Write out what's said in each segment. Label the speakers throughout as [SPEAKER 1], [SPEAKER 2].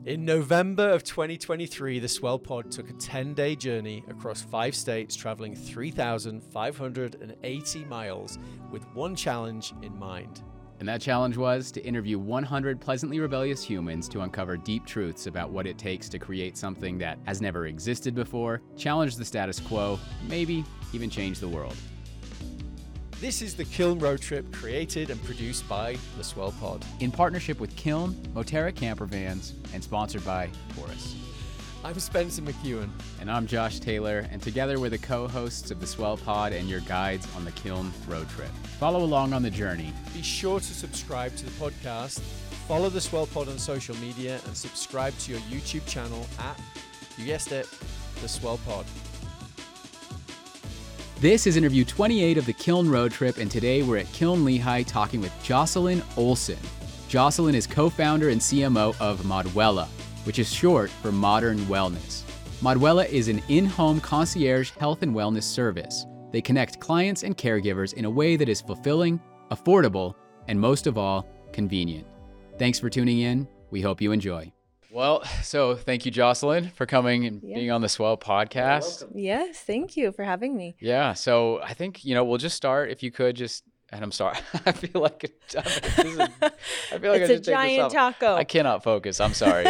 [SPEAKER 1] In November of 2023, the Swell Pod took a 10-day journey across 5 states, traveling 3,580 miles with one challenge in mind.
[SPEAKER 2] And that challenge was to interview 100 pleasantly rebellious humans to uncover deep truths about what it takes to create something that has never existed before, challenge the status quo, maybe even change the world.
[SPEAKER 1] This is the Kiln Road Trip, created and produced by the Swell Pod.
[SPEAKER 2] In partnership with Kiln, Moterra Camper Vans, and sponsored by Taurus.
[SPEAKER 1] I'm Spencer McEwen.
[SPEAKER 2] And I'm Josh Taylor, and together we're the co-hosts of the Swell Pod and your guides on the Kiln Road Trip. Follow along on the journey.
[SPEAKER 1] Be sure to subscribe to the podcast, follow the Swell Pod on social media, and subscribe to your YouTube channel at, you guessed it, the Swell Pod.
[SPEAKER 2] This is interview 28 of the Kiln Road Trip, and today we're at Kiln Lehigh talking with Jocelyn Olson. Jocelyn is co-founder and CMO of Modwella, which is short for Modern Wellness. Modwella is an in-home concierge health and wellness service. They connect clients and caregivers in a way that is fulfilling, affordable, and most of all, convenient. Thanks for tuning in. We hope you enjoy. Well, so thank you, Jocelyn, for coming and being on the Swell podcast.
[SPEAKER 3] Yes, thank you for having me.
[SPEAKER 2] Yeah, so I think, we'll just start, if you could just, and I'm sorry, I feel like
[SPEAKER 3] It's
[SPEAKER 2] a
[SPEAKER 3] giant taco.
[SPEAKER 2] I cannot focus, I'm sorry.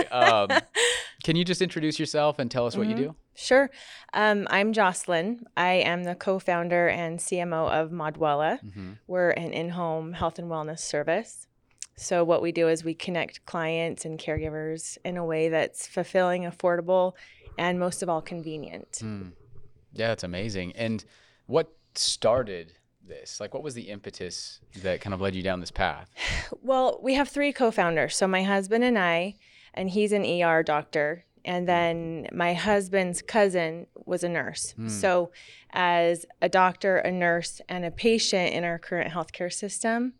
[SPEAKER 2] Can you just introduce yourself and tell us what you do?
[SPEAKER 3] Sure. I'm Jocelyn. I am the co-founder and CMO of Modwella. We're an in-home health and wellness service. So what we do is we connect clients and caregivers in a way that's fulfilling, affordable, and most of all, convenient.
[SPEAKER 2] Yeah, that's amazing. And what started this? Like, what was the impetus that kind of led you down this path?
[SPEAKER 3] Well, we have 3 co-founders. So my husband and I, and he's an ER doctor. And then my husband's cousin was a nurse. So as a doctor, a nurse, and a patient in our current healthcare system,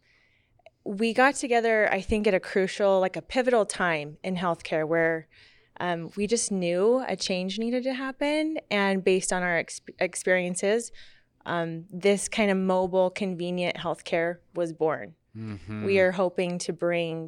[SPEAKER 3] we got together, I think, at a crucial, like a pivotal time in healthcare where we just knew a change needed to happen. And based on our experiences, this kind of mobile, convenient healthcare was born. We are hoping to bring,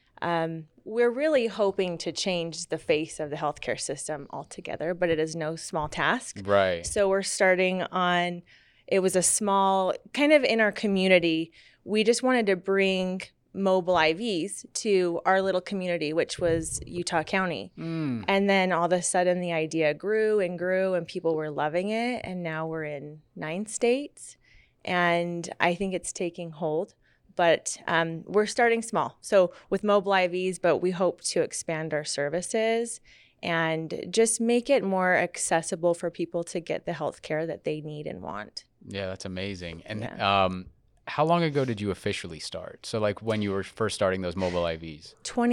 [SPEAKER 3] we're really hoping to change the face of the healthcare system altogether, but it is no small task.
[SPEAKER 2] Right.
[SPEAKER 3] So we're starting on, it was a small, kind of in our community, we just wanted to bring mobile IVs to our little community, which was Utah County. And then all of a sudden the idea grew and grew and people were loving it. And now we're in 9 states and I think it's taking hold. But we're starting small. So with mobile IVs, but we hope to expand our services and just make it more accessible for people to get the health care that they need and want.
[SPEAKER 2] Yeah, that's amazing. And how long ago did you officially start? So like when you were first starting those mobile IVs?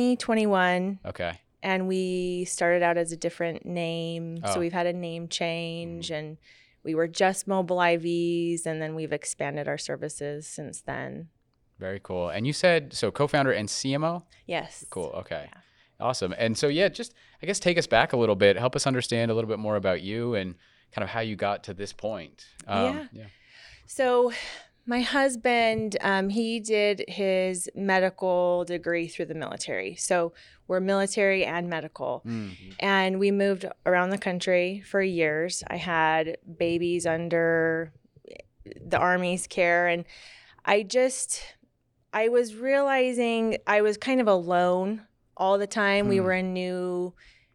[SPEAKER 3] 2021.
[SPEAKER 2] Okay.
[SPEAKER 3] And we started out as a different name. So we've had a name change and we were just mobile IVs and then we've expanded our services since then.
[SPEAKER 2] Very cool. And you said, so co-founder and CMO?
[SPEAKER 3] Yes.
[SPEAKER 2] Cool. Okay. Yeah. Awesome. And so, just, I guess, take us back a little bit, help us understand a little bit more about you and kind of how you got to this point.
[SPEAKER 3] So my husband, he did his medical degree through the military. So we're military and medical. And we moved around the country for years. I had babies under the Army's care. And I was realizing I was kind of alone all the time. We were in new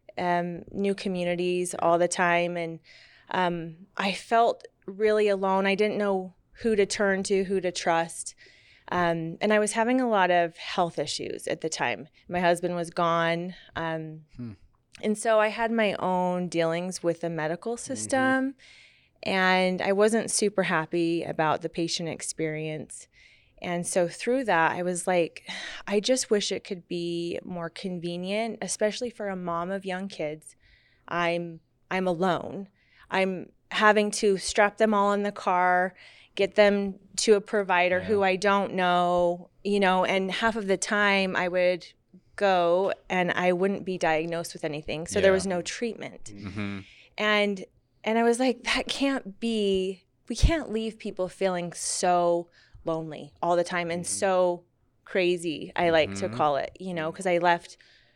[SPEAKER 3] communities all the time. And I felt really alone. I didn't know who to turn to, who to trust. And I was having a lot of health issues at the time. My husband was gone. And so I had my own dealings with the medical system. And I wasn't super happy about the patient experience. And so through that, I was like, I just wish it could be more convenient, especially for a mom of young kids. I'm alone. I'm having to strap them all in the car, get them to a provider who I don't know, and half of the time I would go and I wouldn't be diagnosed with anything. So there was no treatment. And I was like, that can't be, we can't leave people feeling so lonely all the time and so crazy, I like to call it, because I left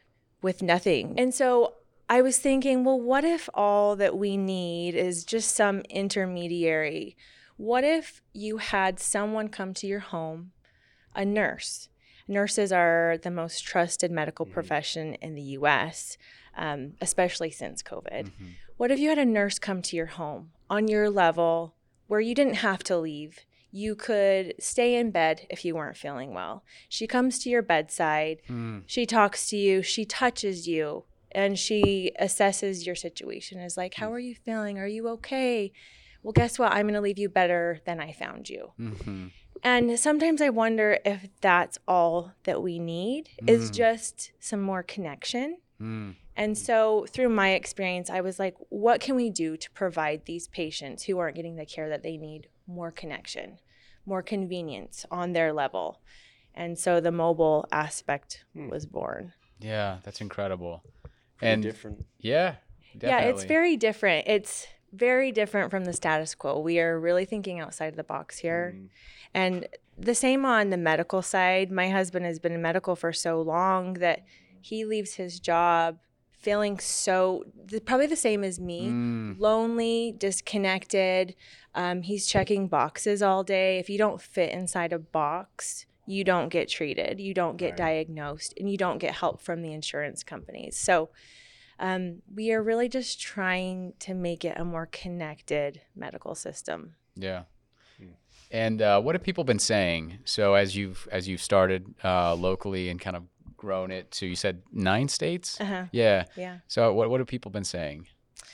[SPEAKER 3] with nothing. And so I was thinking, well, what if all that we need is just some intermediary? What if you had someone come to your home, a nurse? Nurses are the most trusted medical profession in the U.S., especially since COVID. What if you had a nurse come to your home on your level where you didn't have to leave? You could stay in bed if you weren't feeling well. She comes to your bedside. She talks to you. She touches you. And she assesses your situation. Is like, how are you feeling? Are you okay? Well, guess what? I'm going to leave you better than I found you. And sometimes I wonder if that's all that we need is just some more connection. And so through my experience, I was like, what can we do to provide these patients who aren't getting the care that they need more connection, more convenience on their level? And so the mobile aspect was born.
[SPEAKER 2] Yeah, that's incredible.
[SPEAKER 4] And different.
[SPEAKER 2] Yeah, definitely.
[SPEAKER 3] Yeah, it's very different. It's very different from the status quo. We are really thinking outside of the box here. And the same on the medical side. My husband has been in medical for so long that he leaves his job feeling probably the same as me, lonely, disconnected. He's checking boxes all day. If you don't fit inside a box, you don't get treated, you don't get diagnosed, and you don't get help from the insurance companies. So we are really just trying to make it a more connected medical system.
[SPEAKER 2] Yeah. And what have people been saying? So as you've started locally and kind of grown it to, you said 9 states? Yeah. So what have people been saying?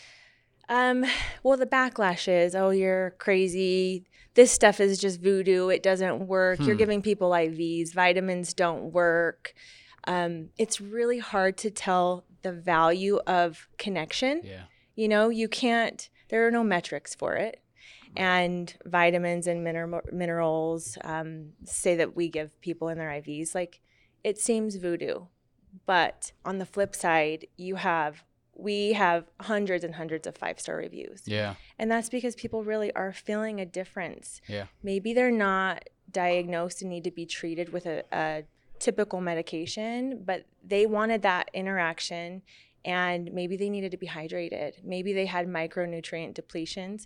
[SPEAKER 3] Well, the backlash is, oh, you're crazy. This stuff is just voodoo. It doesn't work. You're giving people IVs. Vitamins don't work. It's really hard to tell the value of connection.
[SPEAKER 2] Yeah.
[SPEAKER 3] You know, there are no metrics for it. And vitamins and minerals say that we give people in their IVs. Like, it seems voodoo. But on the flip side, we have hundreds and hundreds of 5-star reviews.
[SPEAKER 2] Yeah.
[SPEAKER 3] And that's because people really are feeling a difference.
[SPEAKER 2] Yeah.
[SPEAKER 3] Maybe they're not diagnosed and need to be treated with a typical medication, but they wanted that interaction, and maybe they needed to be hydrated. Maybe they had micronutrient depletions.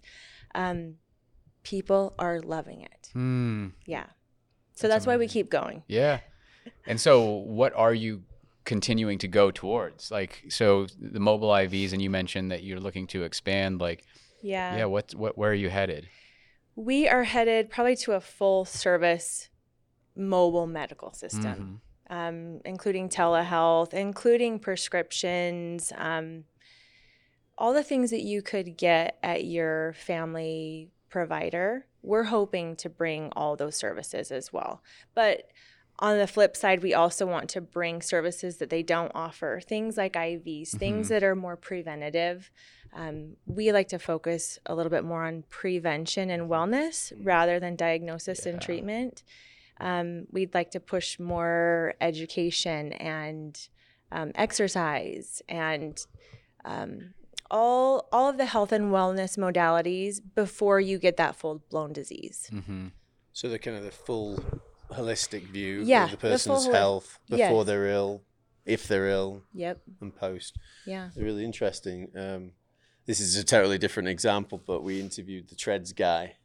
[SPEAKER 3] People are loving it. Yeah. So that's why we keep going.
[SPEAKER 2] Yeah. And so what are you continuing to go towards? Like, so the mobile IVs, and you mentioned that you're looking to expand, like, where are you headed?
[SPEAKER 3] We are headed probably to a full service mobile medical system, including telehealth, including prescriptions, all the things that you could get at your family provider. We're hoping to bring all those services as well. But on the flip side, we also want to bring services that they don't offer, things like IVs, things that are more preventative. We like to focus a little bit more on prevention and wellness rather than diagnosis and treatment. We'd like to push more education and exercise and all of the health and wellness modalities before you get that full-blown disease.
[SPEAKER 4] So the kind of the full holistic view
[SPEAKER 3] Yeah,
[SPEAKER 4] of the
[SPEAKER 3] the
[SPEAKER 4] person's
[SPEAKER 3] full
[SPEAKER 4] health before
[SPEAKER 3] yes.
[SPEAKER 4] they're ill, if they're ill,
[SPEAKER 3] Yep.
[SPEAKER 4] and post.
[SPEAKER 3] Yeah.
[SPEAKER 4] They're really interesting. This is a totally different example, but we interviewed the Treads guy.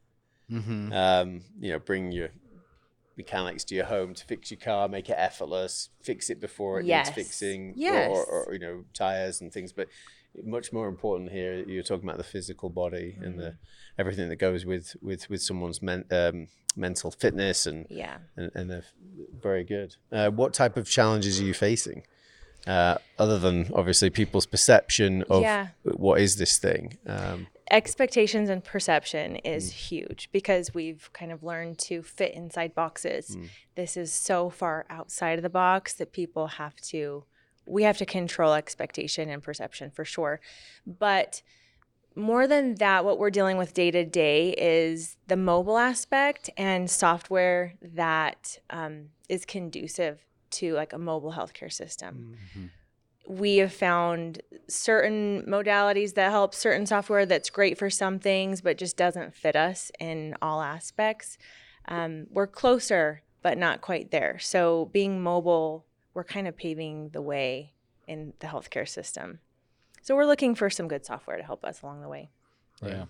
[SPEAKER 4] Bring your mechanics to your home to fix your car, make it effortless, fix it before it needs fixing, or tires and things. But much more important here, you're talking about the physical body and everything that goes with someone's mental fitness and they're very good. What type of challenges are you facing? Other than obviously people's perception of what is this thing?
[SPEAKER 3] Expectations and perception is huge because we've kind of learned to fit inside boxes. This is so far outside of the box that we have to control expectation and perception for sure. But more than that, what we're dealing with day to day is the mobile aspect and software that is conducive to like a mobile healthcare system. We have found certain modalities that help, certain software that's great for some things, but just doesn't fit us in all aspects. We're closer, but not quite there. So being mobile, we're kind of paving the way in the healthcare system. So we're looking for some good software to help us along the way.
[SPEAKER 2] Yeah.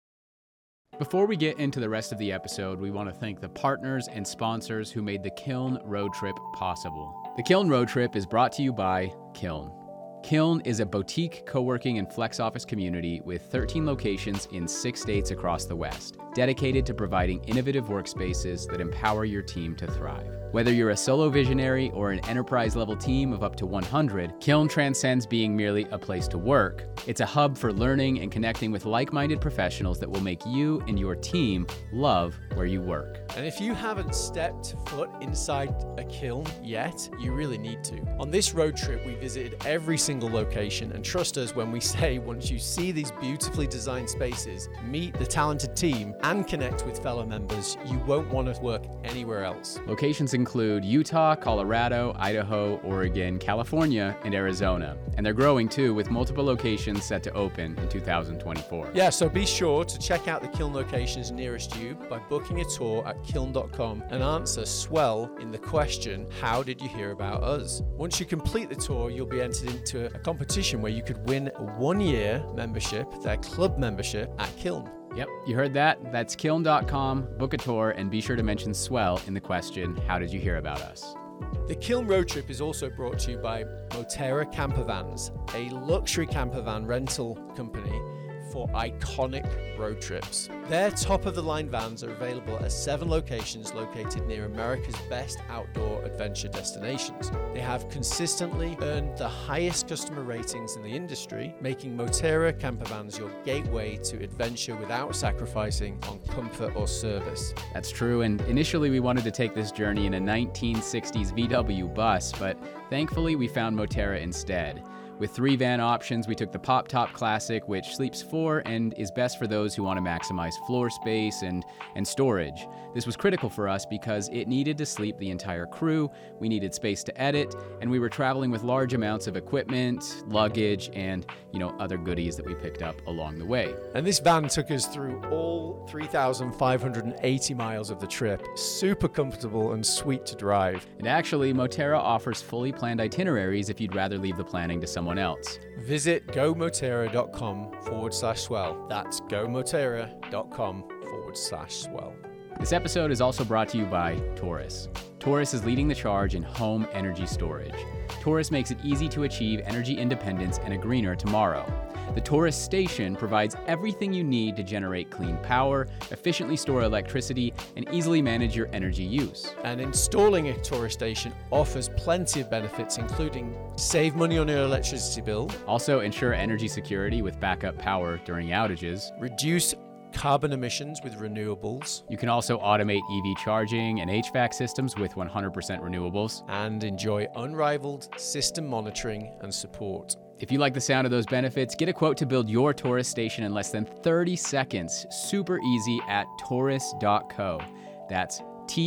[SPEAKER 2] Before we get into the rest of the episode, we want to thank the partners and sponsors who made the Kiln Road Trip possible. The Kiln Road Trip is brought to you by Kiln. Kiln is a boutique co-working and flex office community with 13 locations in 6 states across the West, dedicated to providing innovative workspaces that empower your team to thrive. Whether you're a solo visionary or an enterprise-level team of up to 100, Kiln transcends being merely a place to work. It's a hub for learning and connecting with like-minded professionals that will make you and your team love where you work.
[SPEAKER 1] And if you haven't stepped foot inside a kiln yet, you really need to. On this road trip, we visited every single location, and trust us when we say once you see these beautifully designed spaces, meet the talented team, and connect with fellow members, you won't want to work anywhere else.
[SPEAKER 2] Locations include Utah, Colorado, Idaho, Oregon, California, and Arizona. And they're growing too, with multiple locations set to open in 2024.
[SPEAKER 1] Yeah, so be sure to check out the kiln locations nearest you by booking a tour at kiln.com and answer SWELL in the question, how did you hear about us? Once you complete the tour, you'll be entered into a competition where you could win a 1-year membership, their club membership at Kiln.
[SPEAKER 2] Yep, you heard that. That's kiln.com, book a tour, and be sure to mention SWELL in the question, how did you hear about us?
[SPEAKER 1] The Kiln Road Trip is also brought to you by Moterra Camper Vans, a luxury camper van rental company for iconic road trips. Their top-of-the-line vans are available at 7 locations located near America's best outdoor adventure destinations. They have consistently earned the highest customer ratings in the industry, making Moterra camper vans your gateway to adventure without sacrificing on comfort or service.
[SPEAKER 2] That's true, and initially we wanted to take this journey in a 1960s VW bus, but thankfully we found Moterra instead. With 3 van options, we took the Pop Top Classic, which sleeps 4 and is best for those who want to maximize floor space and storage. This was critical for us because it needed to sleep the entire crew, we needed space to edit, and we were traveling with large amounts of equipment, luggage, and other goodies that we picked up along the way.
[SPEAKER 1] And this van took us through all 3,580 miles of the trip. Super comfortable and sweet to drive.
[SPEAKER 2] And actually, Moterra offers fully planned itineraries if you'd rather leave the planning to someone else.
[SPEAKER 1] Visit gomoterra.com/swell. That's gomoterra.com/swell.
[SPEAKER 2] This episode is also brought to you by Taurus. Taurus is leading the charge in home energy storage. Taurus makes it easy to achieve energy independence and a greener tomorrow. The Taurus station provides everything you need to generate clean power, efficiently store electricity, and easily manage your energy use.
[SPEAKER 1] And installing a Taurus station offers plenty of benefits, including save money on your electricity bill,
[SPEAKER 2] also ensure energy security with backup power during outages,
[SPEAKER 1] reduce carbon emissions with renewables.
[SPEAKER 2] You can also automate EV charging and HVAC systems with 100% renewables.
[SPEAKER 1] And enjoy unrivaled system monitoring and support.
[SPEAKER 2] If you like the sound of those benefits, get a quote to build your Taurus station in less than 30 seconds. Super easy at taurus.co. That's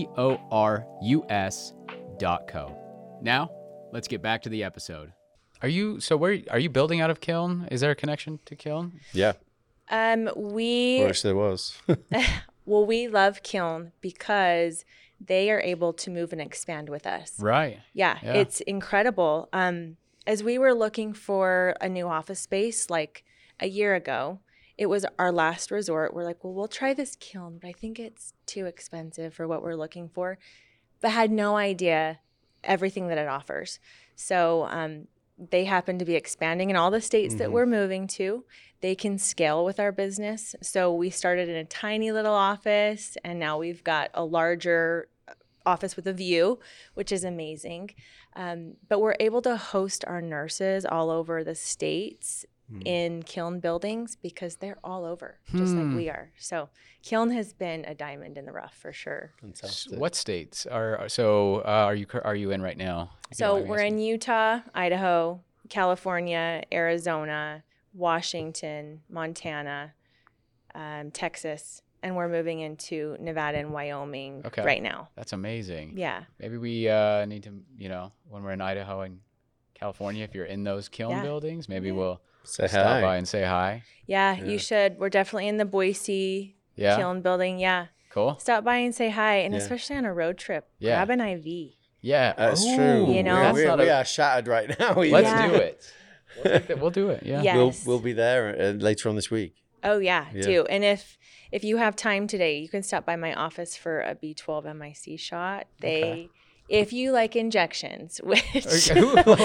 [SPEAKER 2] TORUS.co. Now, let's get back to the episode. Are you building out of Kiln? Is there a connection to Kiln?
[SPEAKER 4] Yeah.
[SPEAKER 3] We
[SPEAKER 4] wish there was.
[SPEAKER 3] Well, we love Kiln because they are able to move and expand with us.
[SPEAKER 2] Right.
[SPEAKER 3] Yeah. It's incredible. As we were looking for a new office space like a year ago, it was our last resort. We're like, well, we'll try this Kiln, but I think it's too expensive for what we're looking for, but had no idea everything that it offers. So they happen to be expanding in all the states that we're moving to. They can scale with our business. So we started in a tiny little office, and now we've got a larger office with a view, which is amazing. But we're able to host our nurses all over the states in Kiln buildings because they're all over, just like we are. So Kiln has been a diamond in the rough for sure.
[SPEAKER 4] Fantastic.
[SPEAKER 2] What states are you in right now?
[SPEAKER 3] So we're in Utah, Idaho, California, Arizona, Washington, Montana, Texas, and we're moving into Nevada and Wyoming right now.
[SPEAKER 2] That's amazing.
[SPEAKER 3] Yeah.
[SPEAKER 2] Maybe we need to, when we're in Idaho and California, if you're in those Kiln buildings, maybe we'll stop by and say hi.
[SPEAKER 3] Yeah, you should. We're definitely in the Boise Kiln building. Yeah.
[SPEAKER 2] Cool.
[SPEAKER 3] Stop by and say hi, and especially on a road trip, grab an IV.
[SPEAKER 2] Yeah,
[SPEAKER 4] that's true.
[SPEAKER 3] You know,
[SPEAKER 4] we are shattered right now.
[SPEAKER 2] Let's do it. We'll do it. Yeah,
[SPEAKER 3] yes.
[SPEAKER 4] We'll be there later on this week.
[SPEAKER 3] Oh yeah, do. And if you have time today, you can stop by my office for a B12 MIC shot. If you like injections, which
[SPEAKER 2] Wait, what?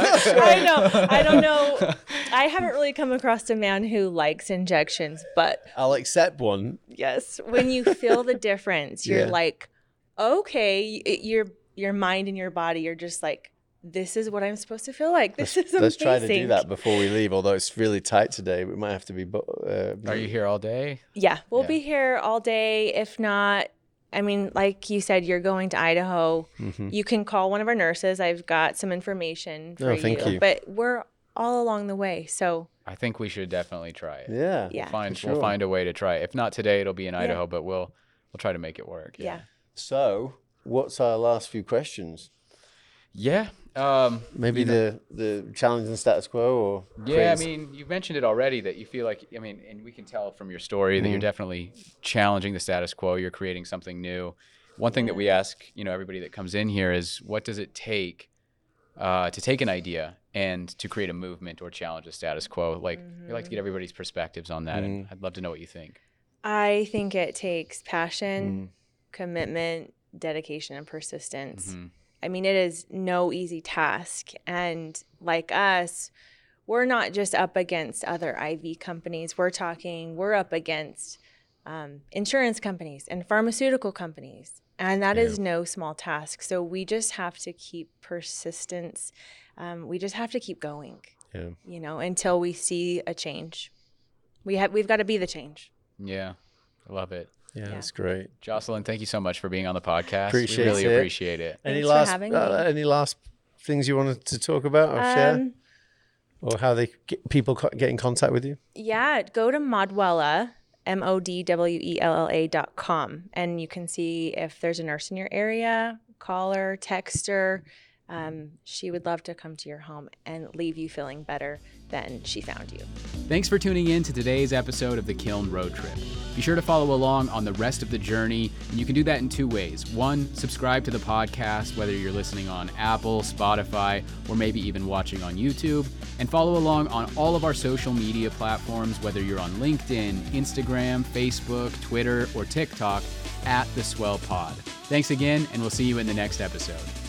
[SPEAKER 3] I don't know. I haven't really come across a man who likes injections, but
[SPEAKER 4] I'll accept one.
[SPEAKER 3] Yes, when you feel the difference, you're like, okay, your mind and your body are just like, this is what I'm supposed to feel like. This is amazing.
[SPEAKER 4] Let's try to do that before we leave, although it's really tight today. We might have to be...
[SPEAKER 2] Are you here all day?
[SPEAKER 3] Yeah, we'll be here all day. If not, I mean, like you said, you're going to Idaho. Mm-hmm. You can call one of our nurses. I've got some information for
[SPEAKER 4] thank you.
[SPEAKER 3] But we're all along the way, so...
[SPEAKER 2] I think we should definitely try it.
[SPEAKER 4] Yeah.
[SPEAKER 2] We'll find a way to try it. If not today, it'll be in Idaho, but we'll try to make it work.
[SPEAKER 3] Yeah.
[SPEAKER 4] So, what's our last few questions?
[SPEAKER 2] Yeah.
[SPEAKER 4] Maybe the challenge and status quo, or
[SPEAKER 2] I mean, you mentioned it already that you feel like, I mean, and we can tell from your story that you're definitely challenging the status quo. You're creating something new. One thing that we ask, everybody that comes in here is, what does it take to take an idea and to create a movement or challenge the status quo? Like, we like to get everybody's perspectives on that, and I'd love to know what you think.
[SPEAKER 3] I think it takes passion, commitment, dedication, and persistence. Mm-hmm. I mean, it is no easy task. And like us, we're not just up against other IV companies. We're up against insurance companies and pharmaceutical companies. And that is no small task. So we just have to keep persistence. We just have to keep going, until we see a change. We've got to be the change.
[SPEAKER 2] Yeah, I love it.
[SPEAKER 4] Yeah, that's great.
[SPEAKER 2] Jocelyn, thank you so much for being on the podcast.
[SPEAKER 4] Appreciate it.
[SPEAKER 3] Any
[SPEAKER 4] last things you wanted to talk about or share? Or how people get in contact with you?
[SPEAKER 3] Yeah, go to Modwella, MODWELLA.com, and you can see if there's a nurse in your area. Call her, text her. She would love to come to your home and leave you feeling better than she found you.
[SPEAKER 2] Thanks for tuning in to today's episode of the Kiln Road Trip. Be sure to follow along on the rest of the journey, and you can do that in two ways. One, subscribe to the podcast, whether you're listening on Apple, Spotify, or maybe even watching on YouTube, and follow along on all of our social media platforms, whether you're on LinkedIn, Instagram, Facebook, Twitter, or TikTok, @TheSwellPod. Thanks again, and we'll see you in the next episode.